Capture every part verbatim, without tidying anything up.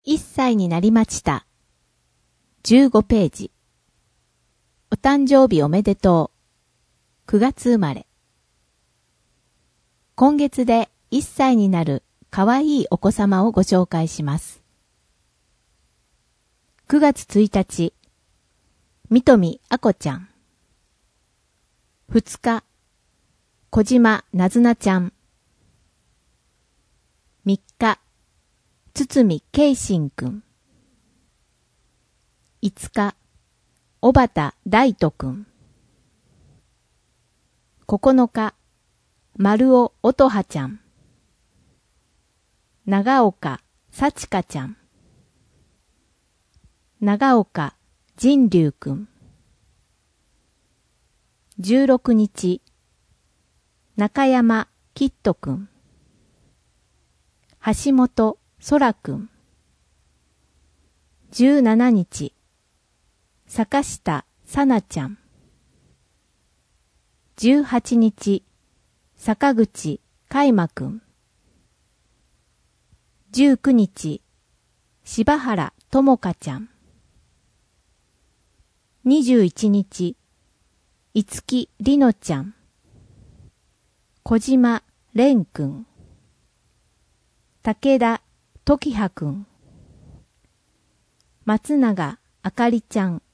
いっさいになりました。じゅうごページ。お誕生日おめでとう。くがつ生まれ。今月でいっさいになるかわいいお子様をご紹介します。くがつついたち、みとみあこちゃん。ふつか、小島なずなちゃん。みっか、つつみけいしんくん。いつか、おばただいとくん。ここのか、まるおおとはちゃん。長岡さちかちゃん。長岡じんりゅうくん。じゅうろくにち、中山きっとくん。橋本そらくん。じゅうしちにち、坂下さなちゃん。じゅうはちにち、坂口かいまくん。じゅうくにち、柴原ともかちゃん。にじゅういちにち、いつきりのちゃん。小島れんくん。武田ときはくん。松永あかりちゃん。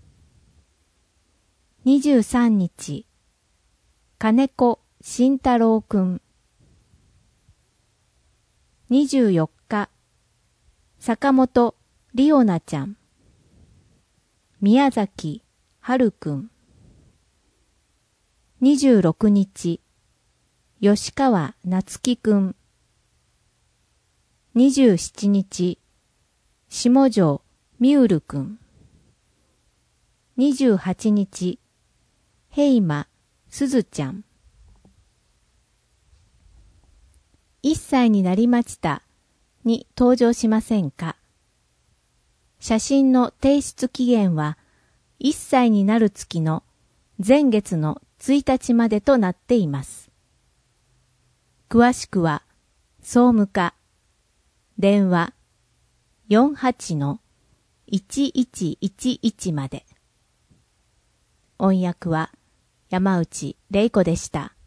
にじゅうさんにち、金子慎太郎くん。にじゅうよっか、坂本りおなちゃん。宮崎はるくん。にじゅうろくにち、吉川なつきくん。にじゅうしちにち、下條みうるくん。にじゅうはちにち、へいますずちゃん。いっさいになりましたに登場しませんか？写真の提出期限はいっさいになる月の前月のついたちまでとなっています。詳しくは総務課電話 よんはちのいちいちいちいち まで。音訳は山内玲子でした。